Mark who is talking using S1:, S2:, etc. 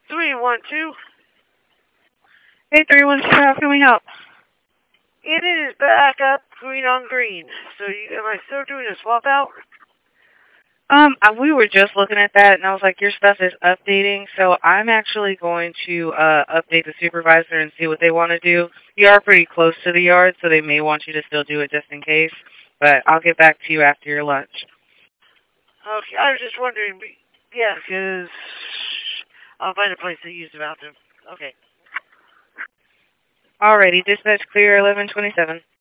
S1: 312.
S2: 8312, how can we help?
S1: It is back up green on green. So am I still doing a swap out?
S2: We were just looking at that, and I was like, your stuff is updating, so I'm actually going to update the supervisor and see what they want to do. You are pretty close to the yard, so they may want you to still do it just in case, but I'll get back to you after your lunch.
S1: Okay, I was just wondering. Yeah, because I'll find a place to use the bathroom. Okay.
S2: Alrighty, dispatch clear 1127.